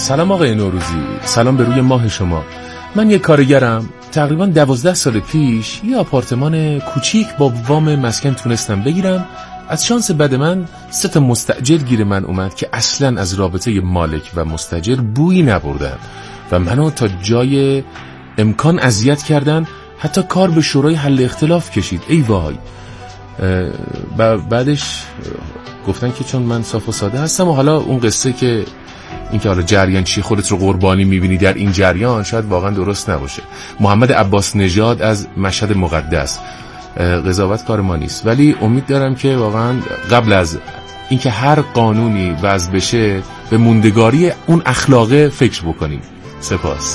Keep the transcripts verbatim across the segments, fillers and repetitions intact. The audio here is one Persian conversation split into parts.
سلام آقای نوروزی، سلام به روی ماه شما. من یک کارگرم. تقریبا دوازده سال پیش یه آپارتمان کوچیک با وام مسکن تونستم بگیرم. از شانس بد من سه تا مستاجر گیر من اومد که اصلا از رابطه مالک و مستاجر بویی نبردن و منو تا جای امکان اذیت کردن، حتی کار به شورای حل اختلاف کشید. ای وای. و بعدش گفتن که چون من صاف و ساده هستم و حالا اون قصه که اینکه حالا جریان چی خودت رو قربانی میبینی در این جریان شاید واقعا درست نباشه. محمد عباس نژاد از مشهد مقدس. قضاوت کار ما نیست، ولی امید دارم که واقعا قبل از اینکه هر قانونی وضع بشه به موندگاری اون اخلاقه فکر بکنیم. سپاس.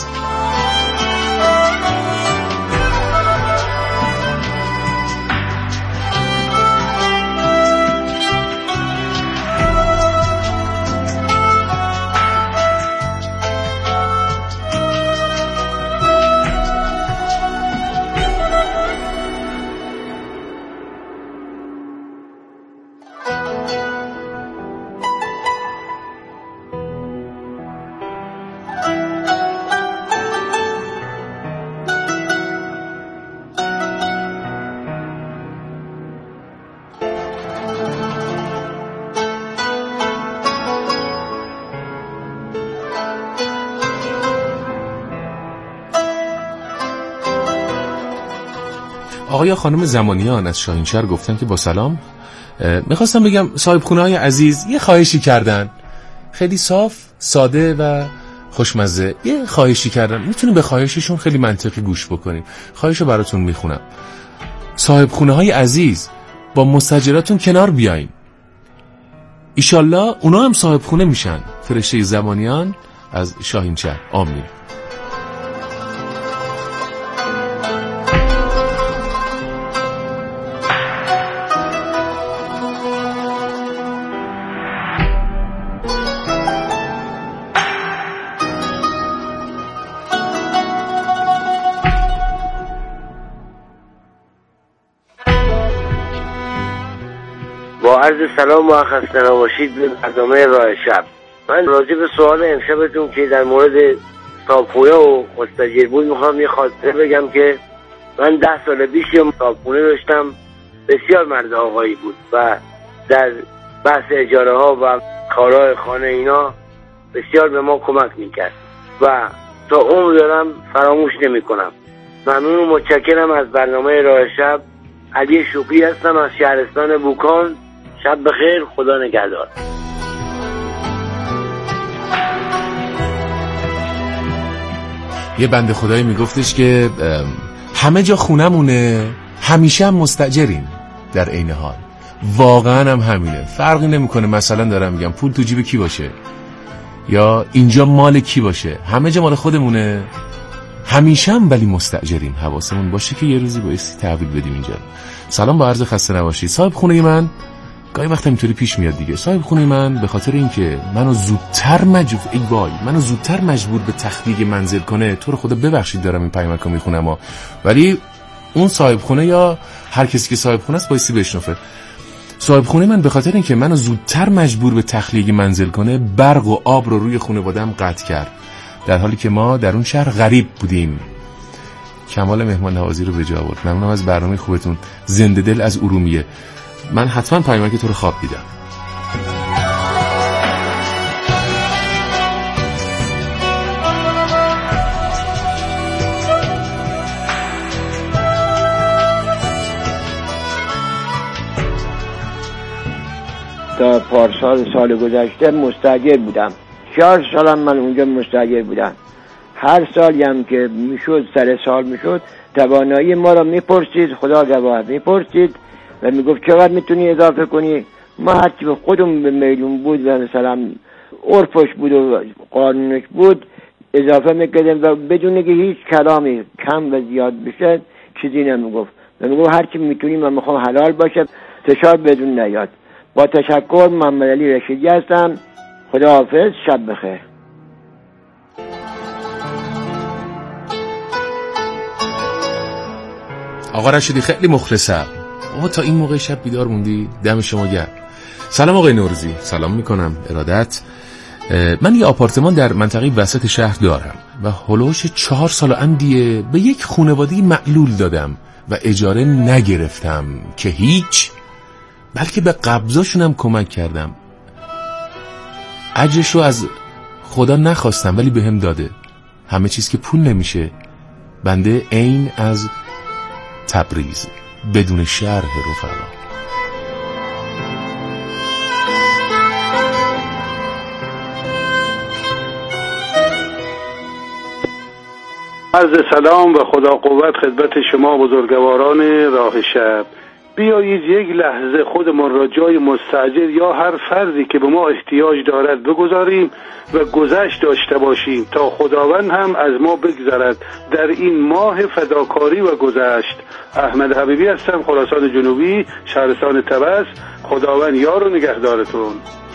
آقای خانم زمانیان از شاهینشهر گفتن که با سلام، میخواستم بگم صاحب خونه های عزیز یه خواهشی کردن، خیلی صاف، ساده و خوشمزه. یه خواهشی کردن، میتونیم به خواهششون خیلی منطقی گوش بکنیم. خواهشو براتون میخونم. صاحب خونه های عزیز، با مستاجراتون کنار بیاین، ایشالله اونا هم صاحب خونه میشن. فرشته زمانیان از شاهینشهر. آمین. با عرض سلام و خسته نباشید به برنامه راه شب. من راجع به سوال امشبتون که در مورد صابخونه و مستاجر بود میخوام یه خاطره بگم که من ده سال پیش یه صابخونه داشتم، بسیار مرد آقایی بود و در بحث اجاره ها و کارهای خانه اینا بسیار به ما کمک میکرد و تا عمر دارم فراموش نمی کنم. ممنون و متشکرم از برنامه راه شب. علی شوقی هستم از شهرستان بوکان. شب بخیر، خدا نگهدار. یه بنده خدایی میگفتش که همه جا خونمونه، همیشه هم مستاجریم. در عین حال واقعا هم همینه، فرقی نمیکنه. مثلا دارم میگم پول تو جیب کی باشه یا اینجا مال کی باشه، همه جا مال خودمونه، همیشه هم ولی مستاجریم. حواسمون باشه که یه روزی بایستی تحویل بدیم اینجا. سلام، با عرض خسته نباشید. صاحب خونه من گاهی وقتا اینطوری پیش میاد دیگه. صاحب خونه من به خاطر اینکه منو زودتر مجبور ای وای منو زودتر مجبور به تخلیه منزل کنه، تو رو خدا ببخشید دارم این پیامکو میخونم ها، ولی اون صاحب خونه یا هر کسی که صاحب خونه است بایستی بشنفه. صاحب خونه من به خاطر اینکه منو زودتر مجبور به تخلیه منزل کنه، برق و آب رو روی خانواده‌ام قطع کرد، در حالی که ما در اون شهر غریب بودیم. کمال مهمان نوازی رو به جا آورد. ممنونم از برنامه خوبتون. زنده دل از ارومیه. من حتما پیامک تو رو خواب دیدم. تا پارسال سال گذشته مستاجر بودم. چهار سالم من اونجا مستاجر بودم. هر سالی هم که میشد سر سال میشد توانایی ما را میپرسید، خدا گواه میپرسید و میگفت چقدر میتونی اضافه کنی. ما هرچی به خودم به میلون بود و مثلا عرفش بود و قانونش بود اضافه میکردم و بدون که هیچ کلامی کم و زیاد بشه چیزی نمیگفت و میگفت هرچی میتونی من میخوام حلال باشه، فشار بدون نیاد. با تشکر، محمد علی رشیدی هستم. خداحافظ، شب بخیر. آقا رشیدی خیلی مخلصم. آقا تا این موقع شب بیدار موندی، دم شما گرم. سلام آقای نوروزی، سلام میکنم. ارادت. من یه آپارتمان در منطقه وسط شهر دارم و هلوش چهار سال اندیه به یک خانواده معلول دادم و اجاره نگرفتم که هیچ، بلکه به قبضاشونم کمک کردم. اجرش رو از خدا نخواستم ولی بهم داده. همه چیز که پول نمیشه. بنده عین از تبریز بدون شرح رفقا. عرض سلام و خدا قوت خدمت شما بزرگواران راه شب. بیایید یک لحظه خودمان را جای مستاجر یا هر فردی که به ما احتیاج دارد بگذاریم و گذشت داشته باشیم تا خداوند هم از ما بگذرد در این ماه فداکاری و گذشت. احمد حبیبی هستم، خراسان جنوبی، شهرستان طبس. خداوند یار و نگهدارتون.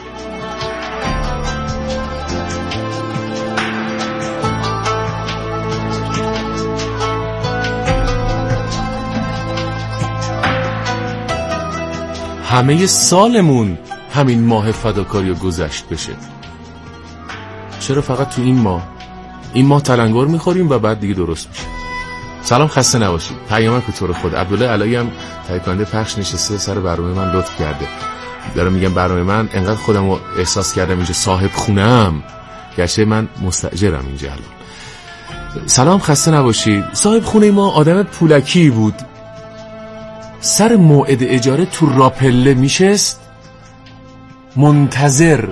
همه سالمون همین ماه فداکاری و گذشت بشه. چرا فقط تو این ماه؟ این ماه تلنگر میخوریم و بعد دیگه درست میشه. سلام، خسته نباشید. پیامک تو رو خود عبدالله علایی هم تهیه کننده پخش نشسته، سر برنامه من لطف کرده. دارم میگم برنامه من انقدر خودم رو احساس کردم اینجا صاحب خونم، گرچه من مستاجرم اینجا الان. سلام، خسته نباشید. صاحب خونه ما آدم پولکی بود. سر موعد اجاره تو راپله میشست منتظر.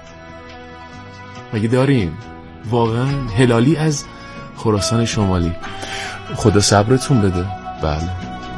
مگه داریم؟ واقعا هلالی از خراسان شمالی. خدا صبرتون بده. بله.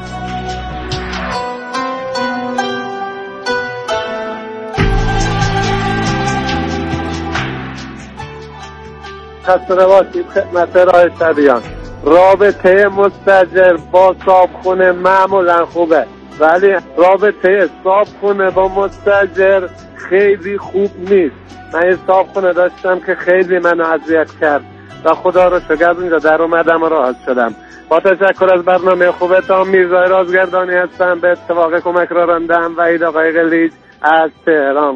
خسته نباشید خدمت راه شبیان. رابطه مستاجر با صاحبخونه معمولا خوبه، ولی رابطه صاحبخونه با مستاجر خیلی خوب نیست. من یه صاحبخونه داشتم که خیلی منو اذیت کرد و خدا رو شکر اونجا در اومدم و راحت شدم. با تشکر از برنامه خوبتان، میرزای رازگردانی هستم. به اتفاق کمک را راندم و عید آقای قلیج از تهران.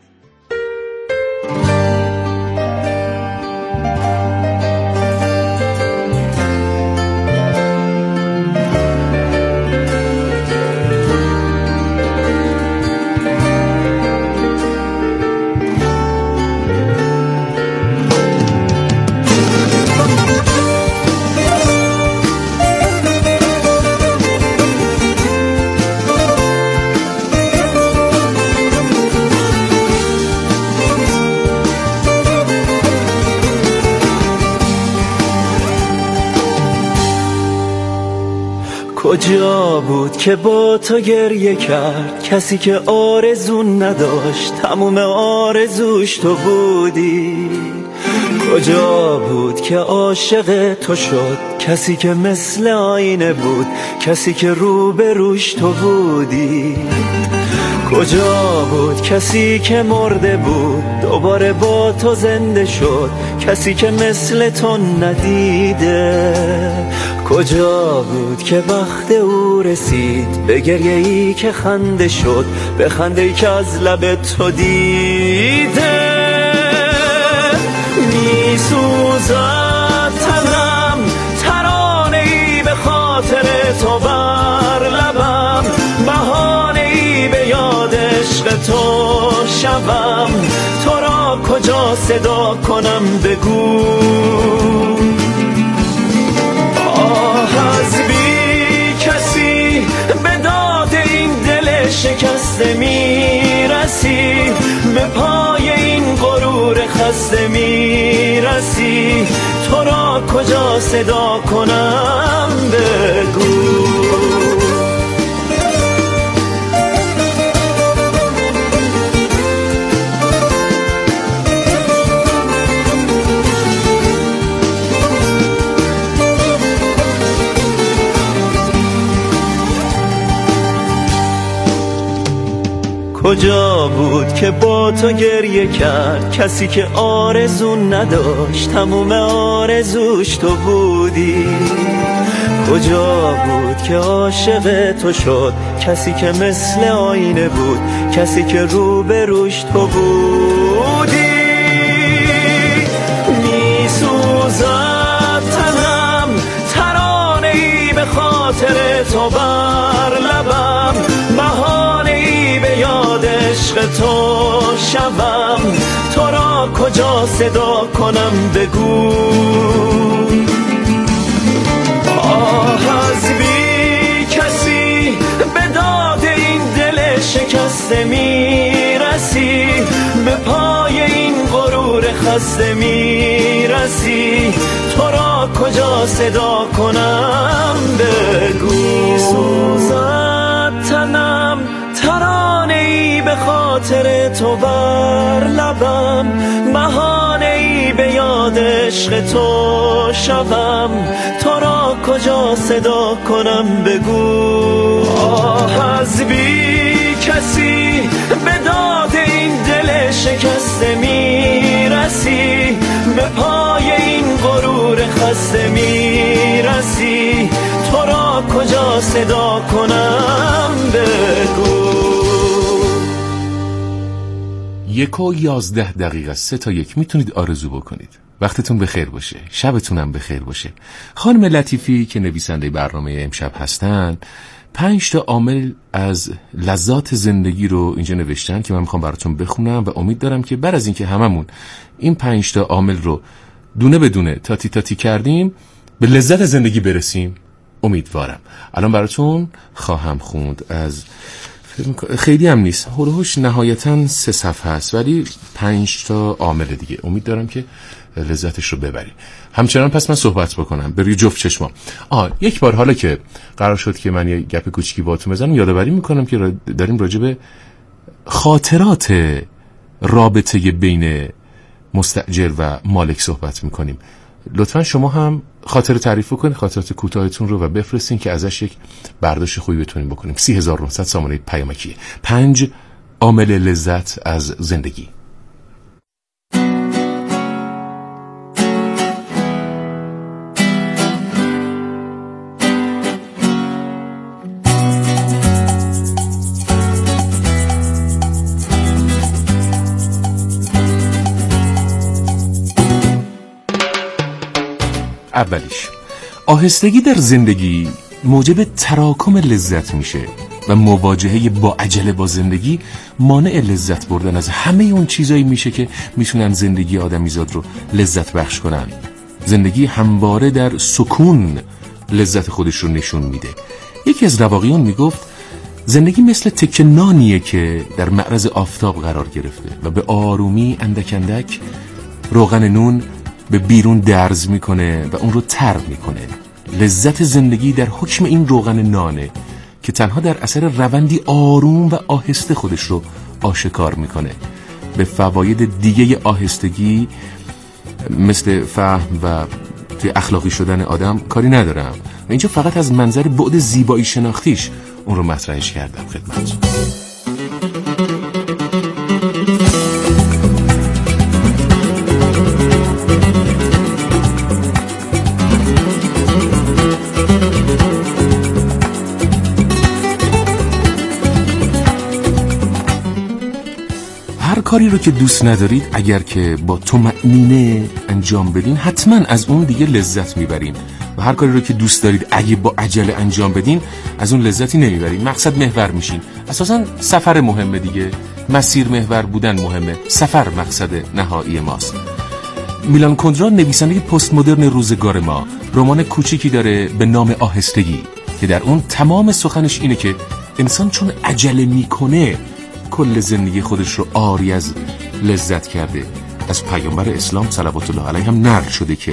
کجا بود که با تو گریه کرد کسی که آرزو نداشت تموم آرزوش تو بودی؟ کجا بود که عاشق تو شد کسی که مثل آینه بود، کسی که روبروش تو بودی؟ کجا بود کسی که مرده بود دوباره با تو زنده شد، کسی که مثل تو ندیده؟ کجا بود که وقت او رسید به گریه ای که خنده شد، به خنده ای که از لب تو دیده؟ می سوزد تنم ترانه ای به خاطر تو بر لبم، بهانه ای به یاد عشق تو شبم. تو را کجا صدا کنم بگو؟ از بی کسی به داد این دل شکسته میرسی، به پای این غرور خسته میرسی. تو را کجا صدا کنم بگو؟ کجا بود که با تو گریه کرد کسی که آرزو نداشت تموم آرزوش تو بودی؟ کجا بود که عاشق تو شد کسی که مثل آینه بود، کسی که روبروش تو بودی؟ عشق تو شوم، تو را کجا صدا کنم بگو. آه از بی کسی به داد این دل شکسته میرسی، به پای این غرور خسته میرسی، تو را کجا صدا کنم بگو. سوزد تنم ترانه ای به خاطر تو بر لبم، بهانه ای به یاد عشق تو شوم، تو را کجا صدا کنم بگو. آه از بی کسی به داد این دل شکسته میرسی، به پای این غرور خسته میرسی، تو را کجا صدا کنم بگو. یک و یازده دقیقه سه تا یک میتونید آرزو بکنید. وقتتون بخیر باشه، شبتونم بخیر باشه. خانم لطیفی که نویسنده برنامه امشب هستن پنج تا عامل از لذات زندگی رو اینجا نوشتن که من میخوام براتون بخونم و امید دارم که بعد از اینکه هممون این پنج تا عامل رو دونه بدونه تاتی تاتی کردیم به لذت زندگی برسیم. امیدوارم. الان براتون خواهم خوند از خیلی هم نیست، هولوش نهایتاً سه صفحه هست ولی پنج تا عامل دیگه. امید دارم که لذتش رو ببری. همچنان پس من صحبت بکنم به روی جفت چشما. آه یک بار حالا که قرار شد که من یه گپ کوچیکی باهاتون بزنم، یادآوری میکنم که داریم راجع به خاطرات رابطه بین مستاجر و مالک صحبت میکنیم. لطفا شما هم خاطر تعریف کنید، خاطرات کوتاهتون رو، و بفرستین که ازش یک برداشت خوبی بتونیم بکنیم. سی هزار و نهصد سامانه پیامکیه. پنج عامل لذت از زندگی. اولیش، آهستگی در زندگی موجب تراکم لذت میشه و مواجهه با عجله با زندگی مانع لذت بردن از همه اون چیزایی میشه که میتونن زندگی آدمیزاد رو لذت بخش کنن. زندگی همواره در سکون لذت خودش رو نشون میده. یکی از رواقیون میگفت زندگی مثل تکه نانیه که در معرض آفتاب قرار گرفته و به آرومی اندک اندک روغن نون به بیرون درز میکنه و اون رو تر میکنه. لذت زندگی در حکم این روغن نانه که تنها در اثر روندی آروم و آهسته خودش رو آشکار میکنه. به فواید دیگه آهستگی مثل فهم و اخلاقی شدن آدم کاری ندارم و اینجا فقط از منظر بعد زیبایی شناختیش اون رو مطرحش کردم خدمت. هر کاری رو که دوست ندارید اگر که با طمأنینه انجام بدین حتما از اون دیگه لذت میبرین، و هر کاری رو که دوست دارید اگه با عجله انجام بدین از اون لذتی نمیبرین. مقصد محور میشین. اساسا سفر مهمه دیگه، مسیر محور بودن مهمه، سفر مقصد نهایی ماست. میلان کندرا نویسنده پست مدرن روزگار ما رمان کوچیکی داره به نام آهستگی که در اون تمام سخنش اینه که انسان چون عجله میکنه کل زندگی خودش رو عاری از لذت کرده. از پیامبر اسلام صلوات الله علیه هم نقل شده که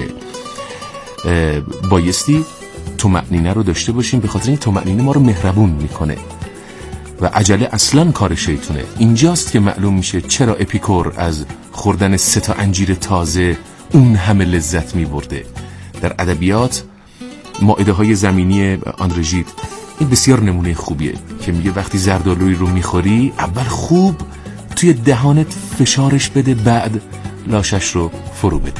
بایستی طمأنینه رو داشته باشیم، به خاطر این طمأنینه ما رو مهربون میکنه و عجله اصلا کار شیطونه. اینجاست که معلوم میشه چرا اپیکور از خوردن سه تا انجیر تازه اون همه لذت میبرده. در ادبیات مائده های زمینی آندره ژید این بسیار نمونه خوبیه که میگه وقتی زردآلویی رو میخوری اول خوب توی دهانت فشارش بده، بعد لاشش رو فرو بده.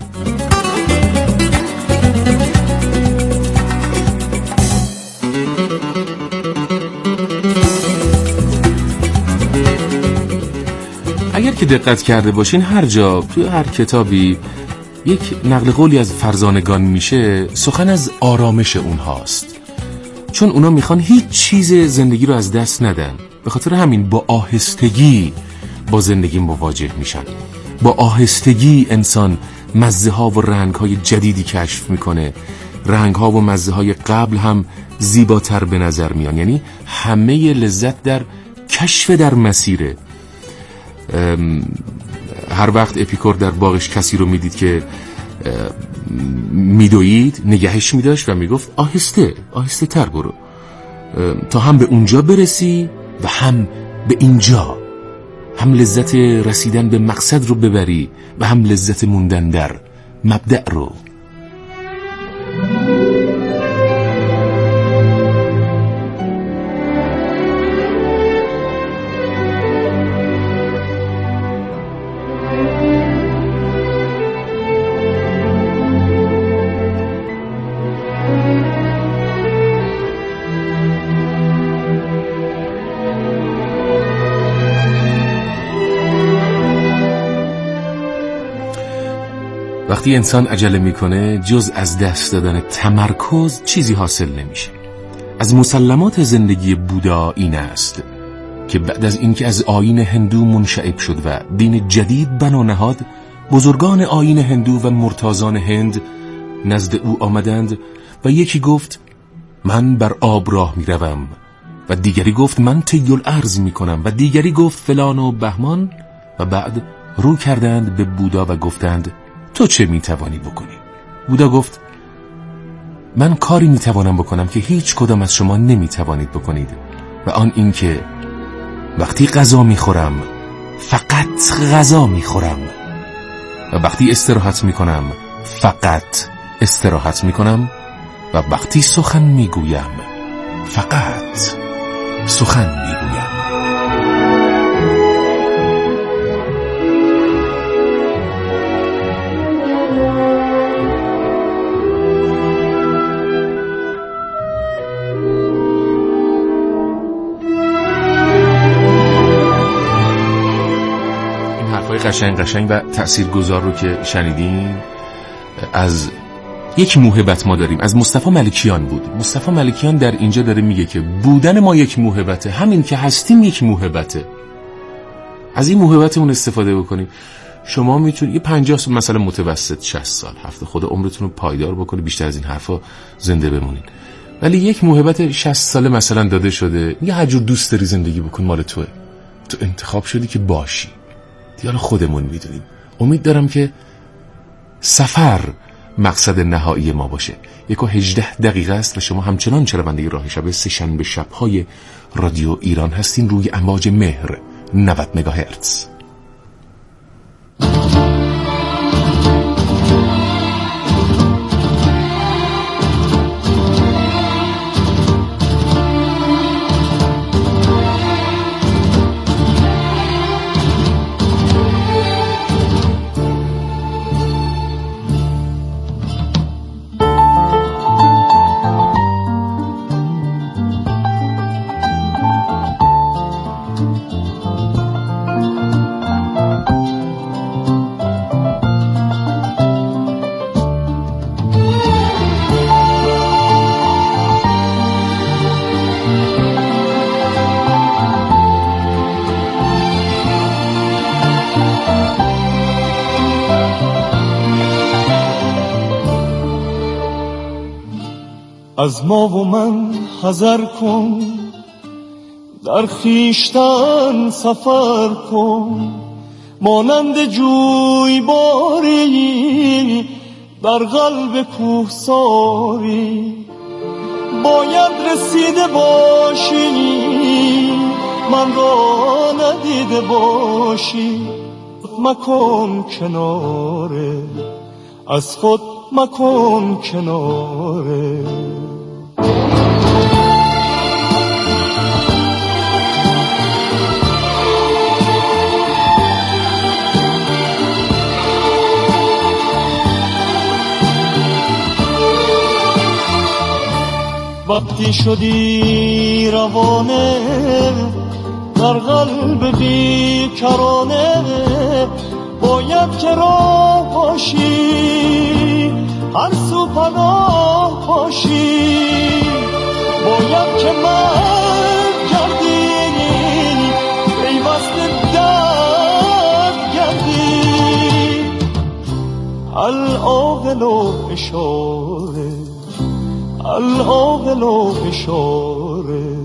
اگر که دقت کرده باشین هر جا توی هر کتابی یک نقل قولی از فرزانگان میشه سخن از آرامش اونهاست، چون اونا میخوان هیچ چیز زندگی رو از دست ندن به خاطر همین با آهستگی با زندگی مواجه میشن. با آهستگی انسان مزه ها و رنگ های جدیدی کشف میکنه. رنگ ها و مزه های قبل هم زیباتر به نظر میان. یعنی همه لذت در کشف در مسیره. هر وقت اپیکور در باغش کسی رو میدید که میدوید نگهش میداشت و میگفت آهسته آهسته تر برو تا هم به اونجا برسی و هم به اینجا، هم لذت رسیدن به مقصد رو ببری و هم لذت موندن در مبدأ رو. وقتی انسان عجله میکنه جز از دست دادن تمرکز چیزی حاصل نمیشه. از مسلمات زندگی بودا این است که بعد از اینکه از آیین هندو منشعب شد و دین جدید بنا نهاد، بزرگان آیین هندو و مرتازان هند نزد او آمدند و یکی گفت من بر آب راه میروم و دیگری گفت من طی الارض میکنم و دیگری گفت فلان و بهمان، و بعد رو کردند به بودا و گفتند تو چه میتوانی بکنی؟ بودا گفت من کاری میتوانم بکنم که هیچ کدام از شما نمیتوانید بکنید، و آن این که وقتی غذا میخورم فقط غذا میخورم و وقتی استراحت میکنم فقط استراحت میکنم و وقتی سخن میگویم فقط سخن میگویم. قشنگ قشنگ و تأثیرگذار رو که شنیدیم از یک موهبت ما داریم، از مصطفی ملکیان بود. مصطفی ملکیان در اینجا داره میگه که بودن ما یک موهبته، همین که هستیم یک موهبته. از این موهبتمون استفاده بکنیم. شما میتونید یه پنجاه سال مثلا متوسط شصت سال هفته خود عمرتون رو پایدار بکنه، بیشتر از این حرفا زنده بمونین، ولی یک موهبت شصت ساله مثلا داده شده، یه هر جور دوست داری زندگی بکن، مال توئه، تو انتخاب شدی که باشی، دیگه خودمون میدونیم. امید دارم که سفر مقصد نهایی ما باشه. یک و هجده دقیقه است و شما همچنان شنونده راه شب سه شنبه شب‌های رادیو ایران هستین روی امواج مهر نود مگاهرتز. از ما و من حذر کن، در خیشتن سفر کن، مانند جویباری در قلب کوهساری. باید رسیده باشی من را ندیده باشی، مکن کناره از خود مکن کناره. وقتی شدی روانه در قلب بیکرانه، باید که راه باشی هر سو پناه باشی. باید که من گردی العاقل و اشاره، العاقل و اشاره.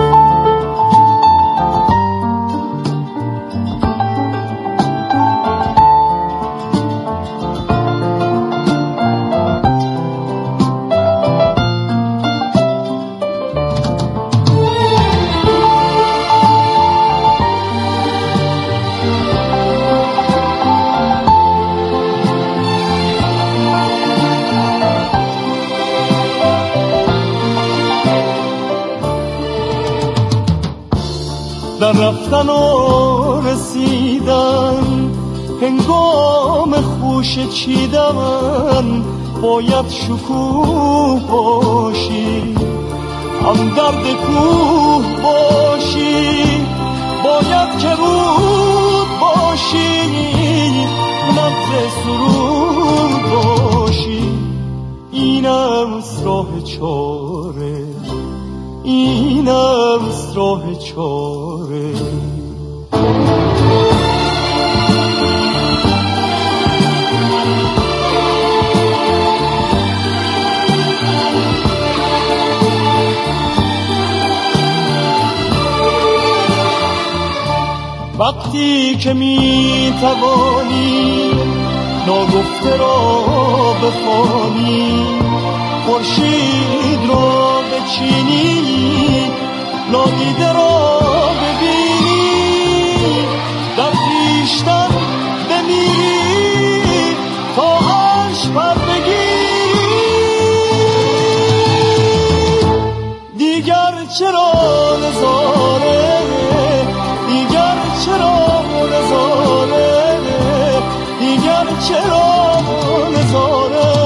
در رفتن و رسیدن هنگام خوش چیدن باید شکوه باشی، هم درد کوه باشی، باید که رود باشی، نبض سرود باشی. این است راه چاره، این است راه چاره. وقتی که می توانی ناگفته را بخوانی، خورشید را بچینی، نادیده را ببینی، در خویشتن بمیری تا عرش پر بگیری. دیگر چرا نظاره، دیگر چرا نظاره، دیگر چرا نظاره.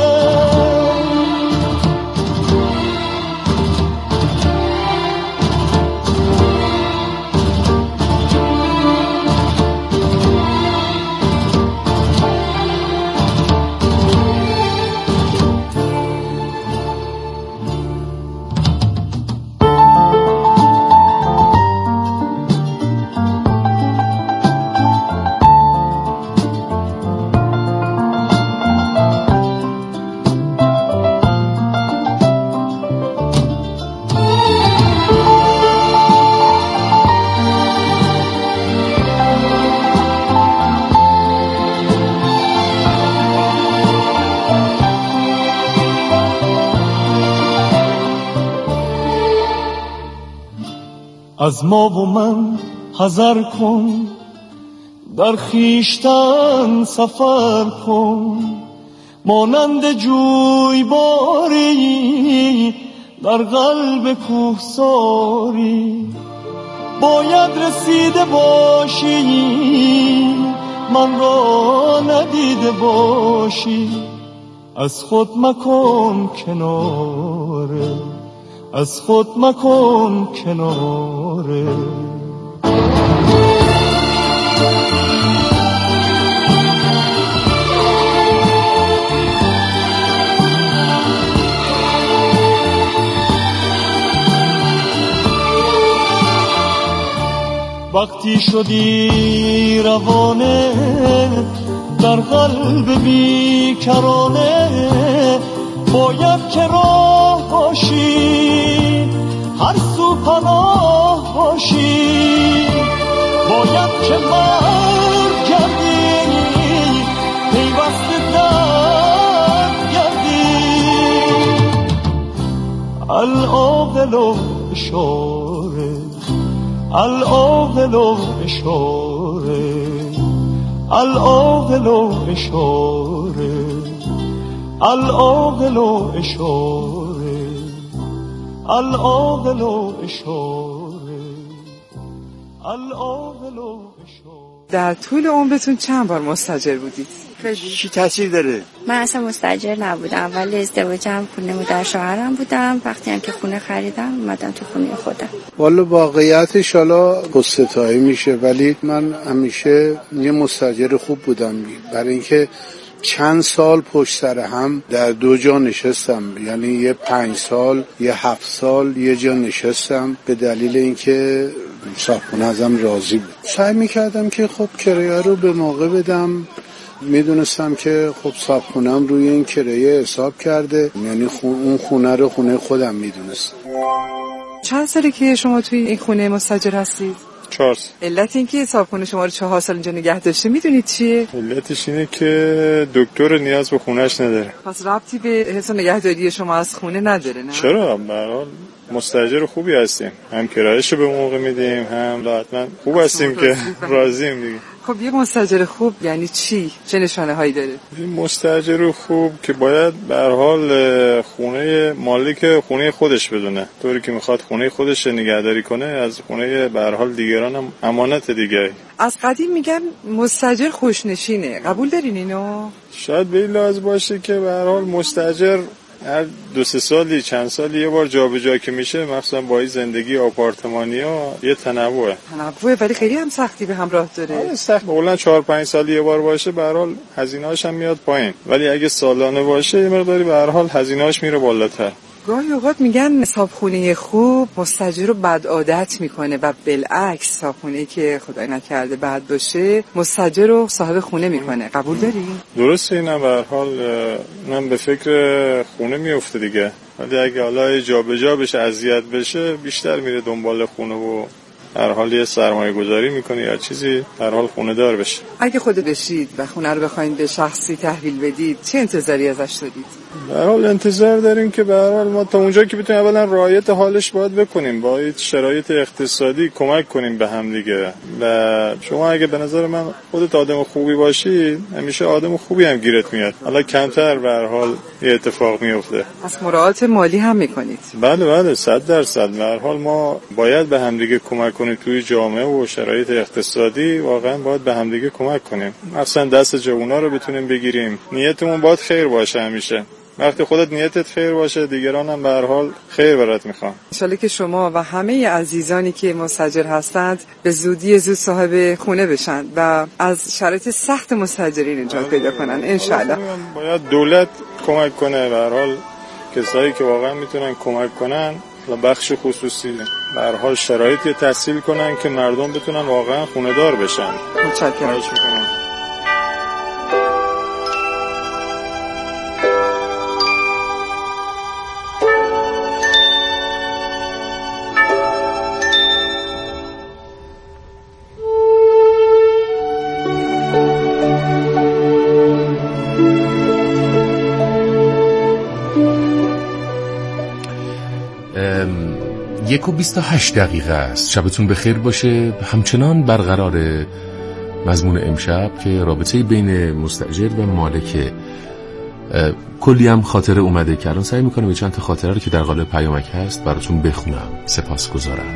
از ما و من حذر کن، در خیشتن سفر کن، مانند جویباری در قلب کوهساری. باید رسیده باشی، من را ندیده باشی. از خود مکن کناره، از خود مکن کناره. وقتی شدی روانه در قلب بیکرانه، باید که راه باشی، هر سو پناه باشی. باید که مرد گردی، پیوسته درد گردی. العاقل و اشاره، العاقل و اشاره، العاقل و اشاره، العاقل و اشاره، العاقل و اشاره، العاقل و اشاره. در طول عمرتون چند بار مستاجر بودید؟ چی تاثیر داره؟ من اصلا مستاجر نبودم. اول ازدواجم خونه مادر شوهرم بودم، وقتی هم که خونه خریدم اومدم تو خونه خودم. والا واقعیتش حالا پست‌تایی میشه، ولی من همیشه یه مستاجر خوب بودم، برای اینکه چند سال پشت سر هم در دو جا نشستم، یعنی یه پنج سال یه هفت سال یه جا نشستم، به دلیل اینکه صاحبخونه ازم راضی بود. سعی میکردم که خب کرایه رو به موقع بدم میدونستم که خب صاحبخونه‌ام روی این کرایه حساب کرده، یعنی خون اون خونه رو خونه خودم میدونست. چند ساله که شما توی این خونه مستاجر هستید؟ چهار سال. علت این که صاحبخونه شما رو چهار سال اینجا نگه داشته میدونید چیه؟ علتش اینه که دکتر نیاز به خونهش نداره. پس ربطی به حس نگهداری شما از خونه نداره نه؟ چرا؟ به هر حال مستاجر خوبی هستیم، هم کرایه‌شو به موقع میدیم، هم حتما خوب هستیم که راضیم دیگه. خب یه مستاجر خوب یعنی چی؟ چه نشانه هایی داره؟ یه مستاجر خوب که باید به هر حال خونه مالک خونه خودش بدونه، طوری که میخواد خونه خودش نگهداری کنه، از خونه به هر حال دیگران هم امانت دیگه. از قدیم میگن مستاجر خوشنشینه، قبول دارین اینو؟ شاید به این لحاظ باشه که به هر حال مستاجر هر دو سه سالی چند سالی یه بار جابجا که میشه، مخصوصا با این زندگی آپارتمانی ها یه تنوعه تنوعه ولی خیلی هم سختی به همراه داره. آره سخت، بقولن چهار پنج سالی یه بار باشه به هر حال هزینه‌اش هم میاد پایین، ولی اگه سالانه باشه یه مقداری به هر حال هزینه‌اش میره بالاتر. گاهی اوقات میگن صاحبخونه خوب مستاجر رو بد عادت میکنه و بالعکس صاحبخونه که خدای نکرده بد باشه مستاجر رو صاحب خونه میکنه. قبول داری؟ درسته، اینم به هر حال من به فکر خونه میفته دیگه، ولی اگه حالا جابجا بشه اذیت بشه بیشتر میره دنبال خونه و هر حال یه سرمایه گذاری میکنه یا چیزی هر حال خونه دار بشه. اگه خود بشید و خونه رو بخواید به شخصی تحویل بدید چه انتظاری ازش دارید؟ به هر حال انتظار داریم که به هر حال ما تا اونجا که بتونیم اولا رعایت حالش باید بکنیم، باید شرایط اقتصادی کمک کنیم به هم دیگه. و شما اگه به نظر من خودت آدم خوبی باشی همیشه آدم خوبی هم گیرت میاد، حالا کمتر به هر حال یه اتفاق میفته. پس مراعات مالی هم میکنید؟ بله بله صد درصد. به هر حال ما باید به هم دیگه کمک کنیم توی جامعه و شرایط اقتصادی، واقعا باید به هم دیگه کمک کنیم، مثلا دست جوونا رو بتونیم بگیریم. نیتمون باید خیر باشه همیشه. وقتی خودت نیتت خیر باشه دیگران هم به هر حال خیر برات میخوان. ان شاءالله که شما و همه عزیزانی که مستاجر هستند به زودی زود صاحب خونه بشن و از شرایط سخت مستاجرین نجات پیدا کنن ان شاءالله. باید دولت کمک کنه، به هر حال کسایی که واقعا میتونن کمک کنن، بخش خصوصی به هر حال شرایطی تسهیل کنن که مردم بتونن واقعا خونه دار بشن. متشکرم. یک و بیست و هشت دقیقه است. شبتون بخیر باشه. همچنان برقرار مضمون امشب که رابطه بین مستاجر و مالک. کلی هم خاطره اومده که الان سعی میکنم به چند تا خاطره رو که در قالب پیامک هست براتون بخونم. سپاسگزارم.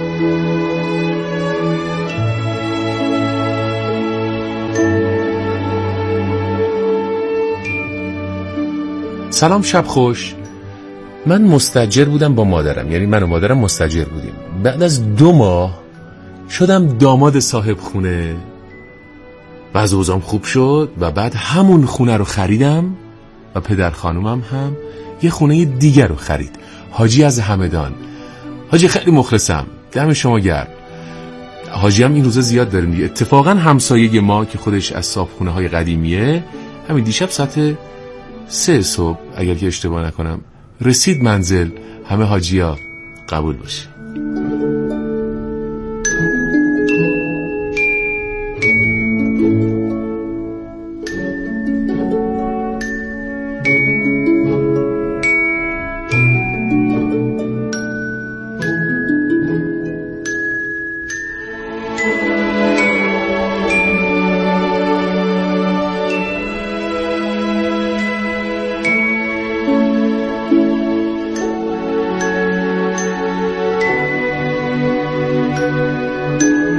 سلام، شب خوش. من مستاجر بودم با مادرم، یعنی من و مادرم مستاجر بودیم. بعد از دو ماه شدم داماد صاحب خونه و از اوضاعم خوب شد و بعد همون خونه رو خریدم و پدر خانومم هم یه خونه دیگر رو خرید. حاجی از همدان. حاجی خیلی مخلصم، دم شما گرم. حاجی هم این روزا زیاد داریم دیگه. اتفاقا همسایه ما که خودش از صاحب خونه های قدیمیه همین دیشب ساعت سه صبح اگر که اشتباه نکنم رسید منزل. همه حاجیا قبول باشه.